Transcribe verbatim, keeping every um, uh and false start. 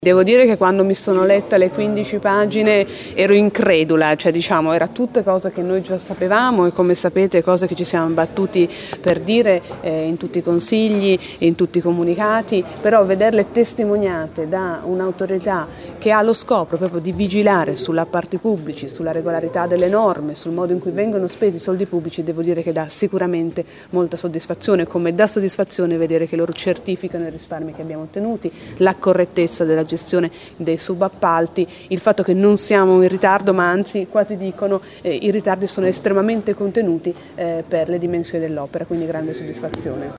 Devo dire che quando mi sono letta le quindici pagine ero incredula, cioè diciamo era tutte cose che noi già sapevamo e come sapete cose che ci siamo battuti per dire eh, in tutti i consigli, in tutti i comunicati, però vederle testimoniate da un'autorità che ha lo scopo proprio di vigilare sulla appalti pubblici, sulla regolarità delle norme, sul modo in cui vengono spesi i soldi pubblici, devo dire che dà sicuramente molta soddisfazione, come dà soddisfazione vedere che loro certificano i risparmi che abbiamo ottenuti, la correttezza della gestione dei subappalti, il fatto che non siamo in ritardo, ma anzi quasi dicono eh, i ritardi sono estremamente contenuti eh, per le dimensioni dell'opera, quindi grande soddisfazione.